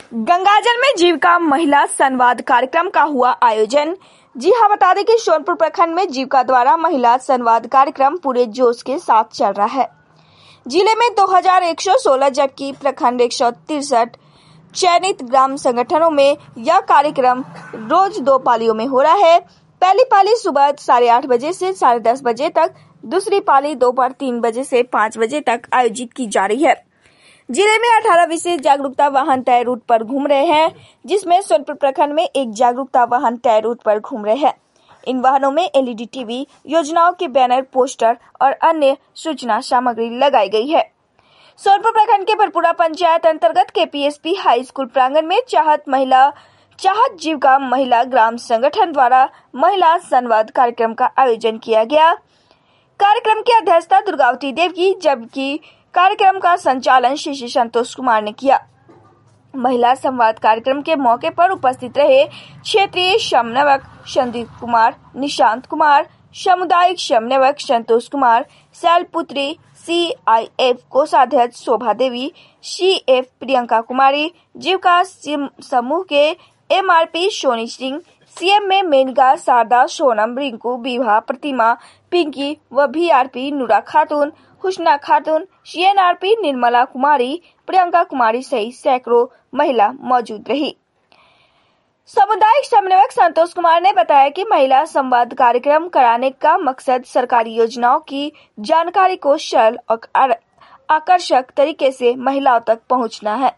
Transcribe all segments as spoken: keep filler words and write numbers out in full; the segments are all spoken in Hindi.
गंगाजल में जीविका महिला संवाद कार्यक्रम का हुआ आयोजन। जी हां, बता दें कि सोनपुर प्रखंड में जीविका द्वारा महिला संवाद कार्यक्रम पूरे जोश के साथ चल रहा है। जिले में दो हज़ार एक सौ सोलह जबकि प्रखंड एक सौ तिरसठ चयनित ग्राम संगठनों में यह कार्यक्रम रोज दो पालियों में हो रहा है। पहली पाली सुबह साढ़े आठ बजे से साढ़े दस बजे तक, दूसरी पाली दोपहर तीन बजे से पाँच बजे तक आयोजित की जा रही है। जिले में अठारह विशेष जागरूकता वाहन तय रूट पर घूम रहे हैं, जिसमें सोनपुर प्रखंड में एक जागरूकता वाहन तय रूट पर घूम रहे हैं। इन वाहनों में एलईडी टीवी, योजनाओं के बैनर, पोस्टर और अन्य सूचना सामग्री लगाई गई है। सोनपुर प्रखंड के भरपुरा पंचायत अंतर्गत केपीएसपी हाई स्कूल प्रांगण में चाहत महिला चाहत जीविका महिला ग्राम संगठन द्वारा महिला संवाद कार्यक्रम का आयोजन किया गया। कार्यक्रम की अध्यक्षता दुर्गावती देव की, जबकि कार्यक्रम का संचालन श्री श्री संतोष कुमार ने किया। महिला संवाद कार्यक्रम के मौके पर उपस्थित रहे क्षेत्रीय समन्वयक संदीप कुमार, निशांत कुमार, सामुदायिक समन्वयक संतोष कुमार, शैलपुत्री, सीआईएफ कोषाध्यक्ष शोभा देवी, सीएफ प्रियंका कुमारी, जीविका समूह के एमआरपी सोनी सिंह, सीएम में मेनका, शारदा, सोनम, रिंकू, विभा, प्रतिमा, पिंकी व वीआरपी नूरा खातून, हुस्ना खातून, सीएनआरपी निर्मला कुमारी, प्रियंका कुमारी सहित सैकड़ों महिला मौजूद रही। सामुदायिक समन्वयक संतोष कुमार ने बताया कि महिला संवाद कार्यक्रम कराने का मकसद सरकारी योजनाओं की जानकारी को सरल और आकर्षक तरीके से महिलाओं तक पहुंचना है।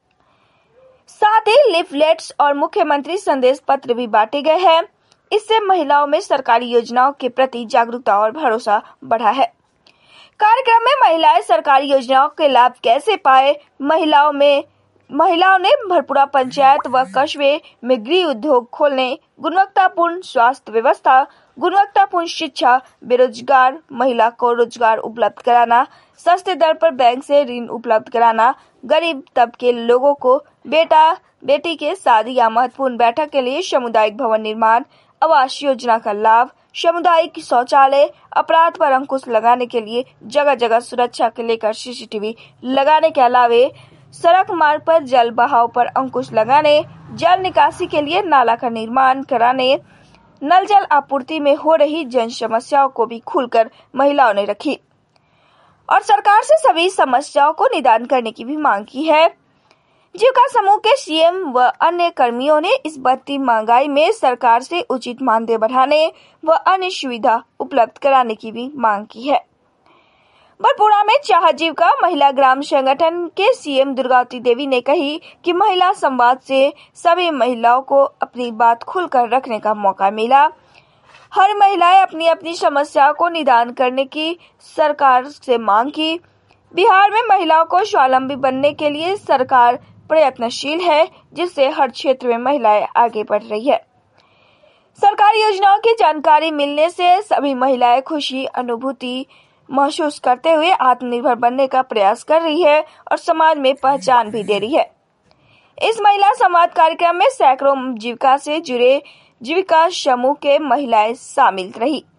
साथ ही लिफलेट्स और मुख्यमंत्री संदेश पत्र भी बांटे गए हैं। इससे महिलाओं में सरकारी योजनाओं के प्रति जागरूकता और भरोसा बढ़ा है। कार्यक्रम में महिलाएं सरकारी योजनाओं के लाभ कैसे पाए, महिलाओं में महिलाओं ने भरपुरा पंचायत व कस्बे में गृह उद्योग खोलने, गुणवत्तापूर्ण स्वास्थ्य व्यवस्था, गुणवत्तापूर्ण शिक्षा, बेरोजगार महिला को रोजगार उपलब्ध कराना, सस्ते दर पर बैंक से ऋण उपलब्ध कराना, गरीब तबके लोगों को बेटा बेटी के शादी या महत्वपूर्ण बैठक के लिए सामुदायिक भवन निर्माण, आवास योजना का लाभ, सामुदायिक शौचालय, अपराध पर अंकुश लगाने के लिए जगह जगह सुरक्षा के लेकर सीसीटीवी लगाने के अलावे सड़क मार्ग पर जल बहाव पर अंकुश लगाने, जल निकासी के लिए नाला का निर्माण कराने, नल जल आपूर्ति में हो रही जन समस्याओं को भी खुलकर महिलाओं ने रखी और सरकार से सभी समस्याओं को निदान करने की भी मांग की है। जीविका समूह के सीएम व अन्य कर्मियों ने इस बढ़ती महंगाई में सरकार से उचित मानदेय बढ़ाने व अन्य सुविधा उपलब्ध कराने की भी मांग की है। भरपुरा में चाहत जीविका महिला ग्राम संगठन के सीएम दुर्गावती देवी ने कही कि महिला संवाद से सभी महिलाओं को अपनी बात खुलकर रखने का मौका मिला। हर महिलाएं अपनी अपनी समस्याओं को निदान करने की सरकार से मांग की। बिहार में महिलाओं को स्वावलंबी बनने के लिए सरकार प्रयत्नशील है, जिससे हर क्षेत्र में महिलाएं आगे बढ़ रही है। सरकारी योजनाओं की जानकारी मिलने से सभी महिलाएं खुशी अनुभूति महसूस करते हुए आत्मनिर्भर बनने का प्रयास कर रही है और समाज में पहचान भी दे रही है। इस महिला संवाद कार्यक्रम में सैकड़ों जीविका से जुड़े जीविका समूह के महिलाएं शामिल रही।